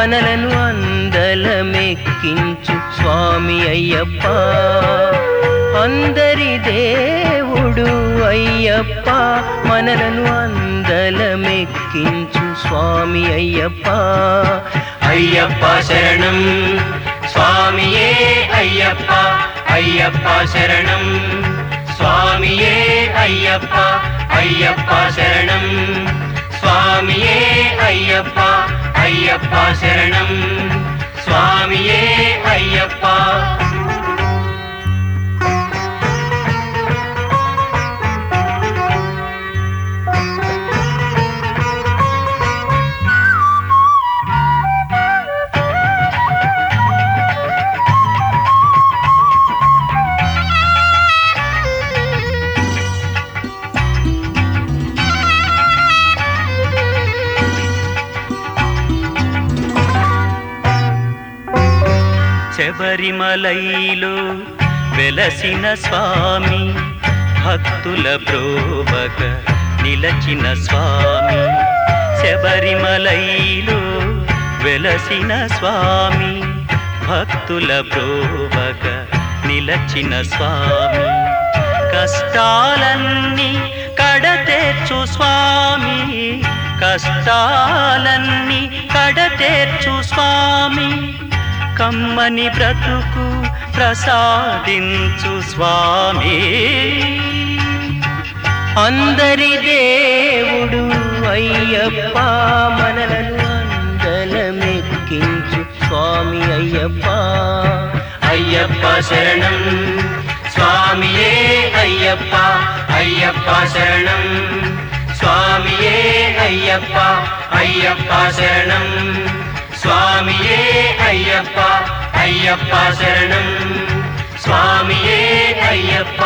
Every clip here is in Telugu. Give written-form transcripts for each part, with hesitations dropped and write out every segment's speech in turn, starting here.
మనలను అందలమెక్కించు స్వామి అయ్యప్ప. అందరి దేవుడు అయ్యప్ప, మనలను అందలమెక్కించు స్వామి అయ్యప్ప. అయ్యప్ప శరణం స్వామియే అయ్యప్ప, అయ్యప్ప శరణం స్వామియే అయ్యప్ప, అయ్యప్ప శరణం స్వామియే అయ్యప్ప, అయ్యప్ప శరణం స్వామియే అయ్యప్ప. శబరిమలైలో వెలసిన స్వామి, భక్తుల బ్రోవక నిలచిన స్వామి. శబరిమలైలో వెలసిన స్వామి, భక్తుల బ్రోవక నిలచిన స్వామి. కష్టాలన్నీ కడతేర్చు స్వామి, కష్టాలన్నీ కడతేర్చు స్వామి. కమ్మని బ్రతుకు ప్రసాదించు స్వామి. అందరి దేవుడు అయ్యప్ప, మనలను అందలమెక్కించు స్వామి అయ్యప్ప. అయ్యప్ప శరణం స్వామియే అయ్యప్ప, అయ్యప్ప శరణం స్వామియే అయ్యప్ప, అయ్యప్ప శరణం స్వామియే అయ్యప్ప, అయ్యప్ప శరణం స్వామియే అయ్యప్ప.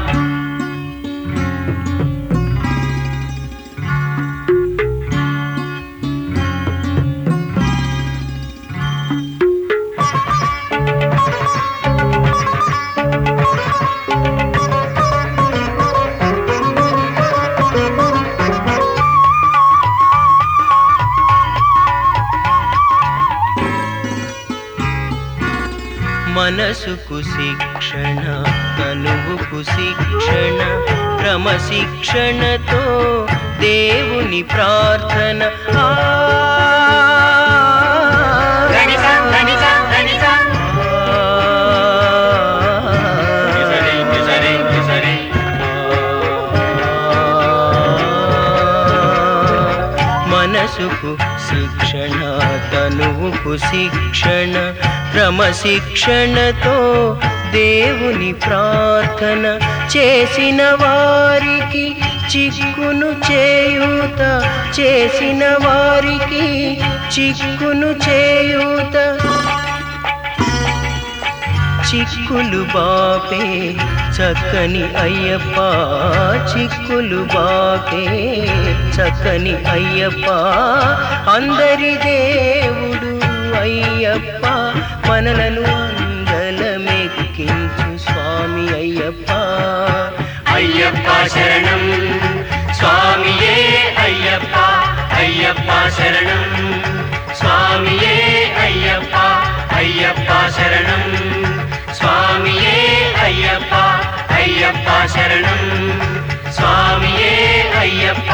మనసుకు శిక్షణ, తనువుకు శిక్షణ, క్రమశిక్షణతో దేవుని ప్రార్థన. మనసుకు శిక్షణ, తనువుకు శిక్షణ, క్రమశిక్షణతో దేవుని ప్రార్థన. చేసిన వారికి చిక్కును చేయూత, చేసిన వారికి చిక్కును చేయూత. చిక్కులు బాపే చక్కని అయ్యప్ప, చిక్కులు బాపే చక్కని అయ్యప్ప. అందరి దేవుడు అయ్యప్ప, మనలను అందలమెక్కించు స్వామి అయ్యప్ప. అయ్యప్ప శరణం స్వామియే అయ్యప్ప, అయ్యప్ప శరణం స్వామియే అయ్యప్ప, అయ్యప్ప శరణం స్వామియే అయ్యప్ప, అయ్యప్ప శరణం స్వామియే అయ్యప్ప.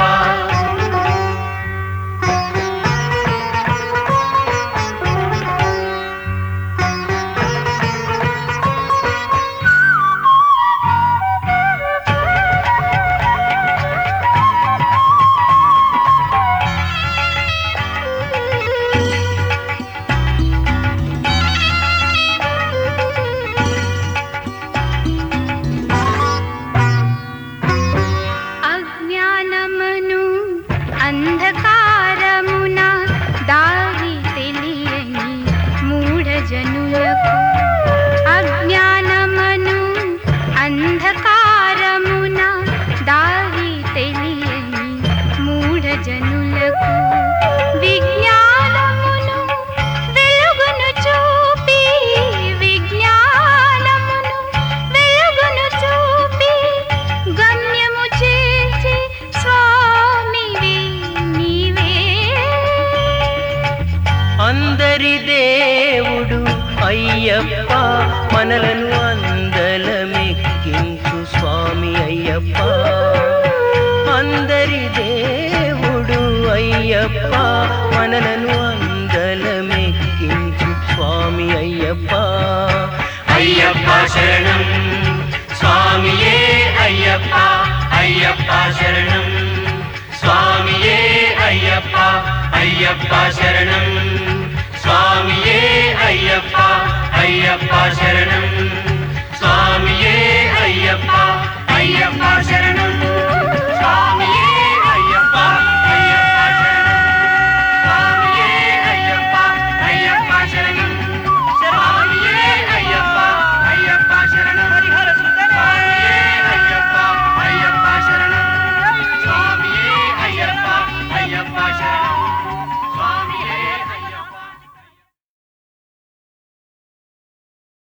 మనలను అందలమెక్కించు స్వామి అయ్యప్ప అందరి దేవుడు అయ్యప్ప మనలను అందలమెక్కించు స్వామి అయ్యప్ప అయ్యప్ప శరణం స్వామియే అయ్యప్ప అయ్యప్ప శరణం స్వామియే అయ్యప్ప అయ్యప్ప శరణం స్వామియే అయ్యప్ప అయ్యప్ప శరణం